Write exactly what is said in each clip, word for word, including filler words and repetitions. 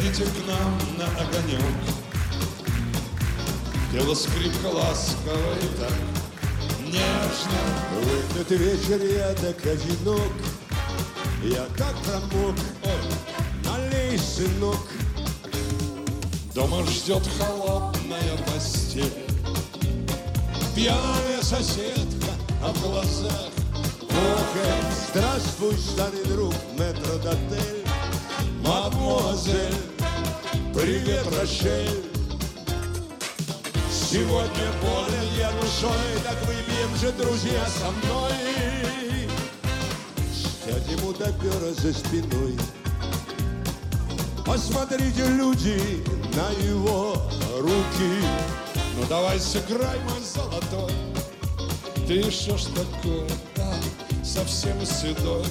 Заходите к нам на огонек. Пела скрипка ласково и так нежно. В этот вечер я так одинок, я так промок. Ой, налей, сынок. Дома ждет холодная постель, пьяная соседка, а в глазах Ох, здравствуй, старый друг, метрдотель. мадемуазель. Привет, Рошель. Сегодня болен я душой, так выпьем же, друзья, со мной. Сядем у топера за спиной. Посмотрите, люди, на его руки. Ну давай сыграй, мой золотой. Ты что ж такое, да, совсем седой.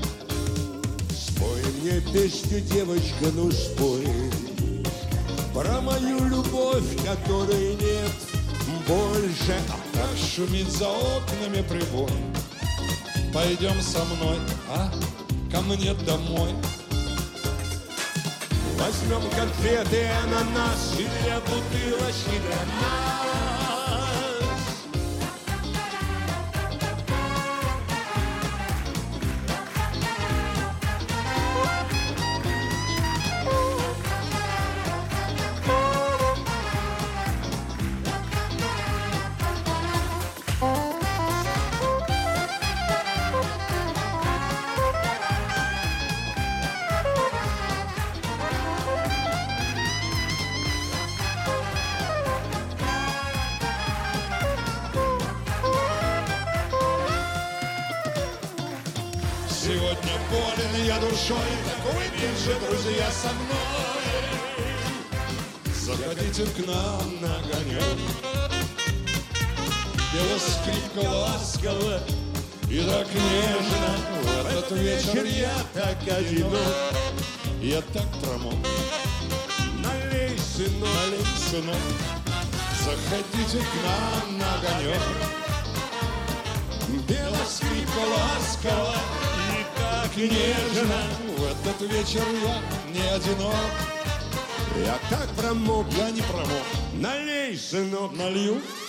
Спой мне песню, девочка, ну спой. Про мою любовь, которой нет больше. Как шумит за окнами прибой. Пойдем со мной, а, ко мне домой. Возьмем конфеты, ананас и две бутылочки для нас. Сегодня болен я душой, так выпьем же, друзья, со мной. Заходите к нам на огонек. Пела скрипка ласково и так нежно. В этот вечер я так одинок, я так промок. Налей, сынок. Налей, сынок. Заходите к нам на огонек. Пела скрипка ласково и так нежно. В этот вечер я не одинок. Я так промок. Я не промок. Налей, сынок. Налью.